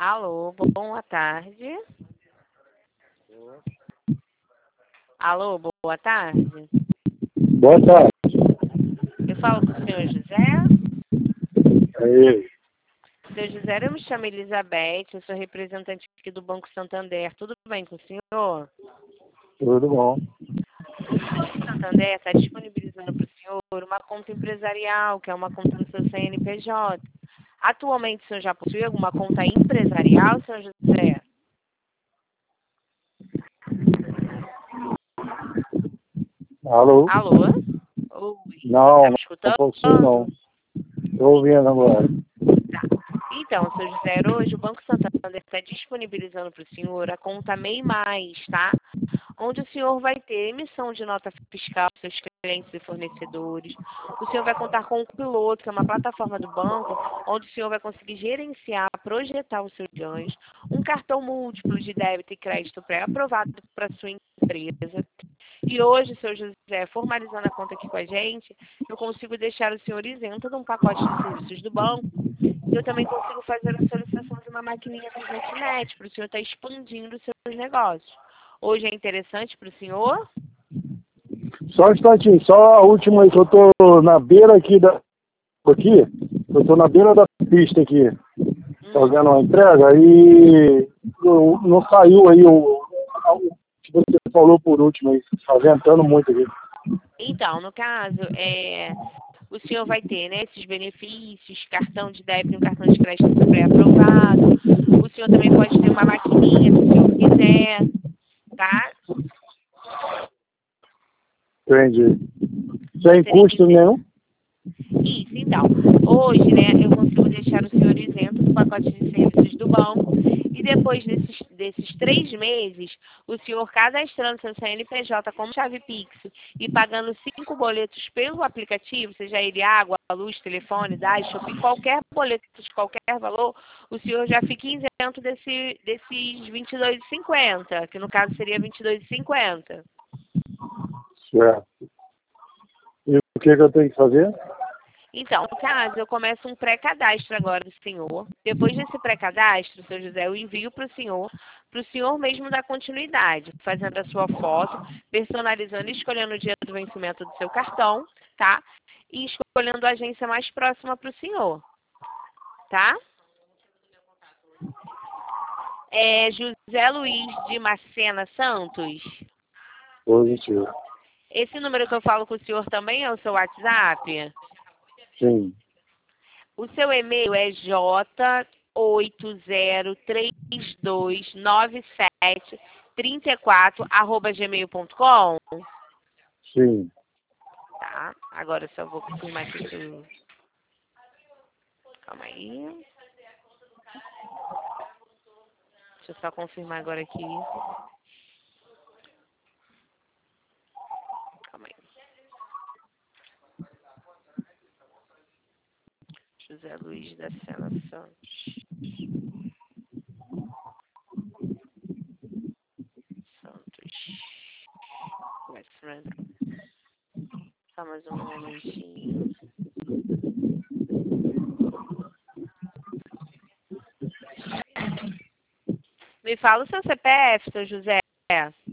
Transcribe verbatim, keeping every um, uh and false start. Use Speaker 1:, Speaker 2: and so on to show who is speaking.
Speaker 1: Alô, boa tarde. Alô, boa tarde.
Speaker 2: Boa tarde.
Speaker 1: Eu falo com o senhor José.
Speaker 2: É ele.
Speaker 1: Senhor José, eu me chamo Elizabeth, eu sou representante aqui do Banco Santander. Tudo bem com o senhor?
Speaker 2: Tudo bom.
Speaker 1: O Banco Santander está disponibilizando para o senhor uma conta empresarial, que é uma conta no seu C N P J. Atualmente, o senhor já possui alguma conta empresarial, senhor José?
Speaker 2: Alô?
Speaker 1: Alô? Oi,
Speaker 2: Não,
Speaker 1: tá me
Speaker 2: não
Speaker 1: escutando?
Speaker 2: possui não. Estou ouvindo agora.
Speaker 1: Tá. Então, seu José, hoje o Banco Santander está disponibilizando para o senhor a conta MEI Mais, tá? Onde o senhor vai ter emissão de nota fiscal para seus clientes e fornecedores. O senhor vai contar com o Piloto, que é uma plataforma do banco, onde o senhor vai conseguir gerenciar, projetar os seus ganhos. Um cartão múltiplo de débito e crédito pré-aprovado para sua empresa. E hoje, seu José, formalizando a conta aqui com a gente, eu consigo deixar o senhor isento de um pacote de serviços do banco. Eu também consigo fazer a solicitação de uma maquininha da JetNet para o senhor estar expandindo os seus negócios. Hoje é interessante para o senhor?
Speaker 2: Só um instantinho, só a última aí que eu estou na beira aqui da. Aqui, eu estou na beira da pista aqui, fazendo uma entrega e eu- não saiu aí o, o que você falou por último aí, está ventando muito aqui.
Speaker 1: Então, no caso, é, o senhor vai ter, né, esses benefícios, cartão de débito e um cartão de crédito pré-aprovado. O senhor também pode ter uma maquininha, se o senhor quiser, tá?
Speaker 2: Entendi. Sem
Speaker 1: Gostaria de
Speaker 2: custo
Speaker 1: dizer
Speaker 2: nenhum?
Speaker 1: isso, então. Hoje, né, eu consigo deixar o senhor isento do pacote de serviços do banco e depois desses, desses três meses, o senhor cadastrando seu C N P J como chave Pix e pagando cinco boletos pelo aplicativo, seja ele água, luz, telefone, gás, shopping, qualquer boleto de qualquer valor, o senhor já fica isento desse, desses vinte e dois reais e cinquenta centavos, que no caso seria vinte e dois reais e cinquenta centavos.
Speaker 2: Certo. E o que, que eu tenho que fazer?
Speaker 1: Então, no caso, eu começo um pré-cadastro agora do senhor. Depois desse pré-cadastro, seu José, eu envio para o senhor, para o senhor mesmo dar continuidade, fazendo a sua foto, personalizando e escolhendo o dia do vencimento do seu cartão, tá? E escolhendo a agência mais próxima para o senhor, tá? É José Luiz de Macena Santos.
Speaker 2: Positivo.
Speaker 1: Esse número que eu falo com o senhor também é o seu WhatsApp?
Speaker 2: Sim.
Speaker 1: O seu e-mail é j oito zero três dois nove sete três quatro arroba gmail ponto com.
Speaker 2: Sim.
Speaker 1: Tá, agora eu só vou confirmar aqui se eu... Calma aí. Deixa eu só confirmar agora aqui. Calma aí. José Luiz da Sena Santos. Santos. West Random. Só mais um momentinho. Me fala o seu C P F, seu José.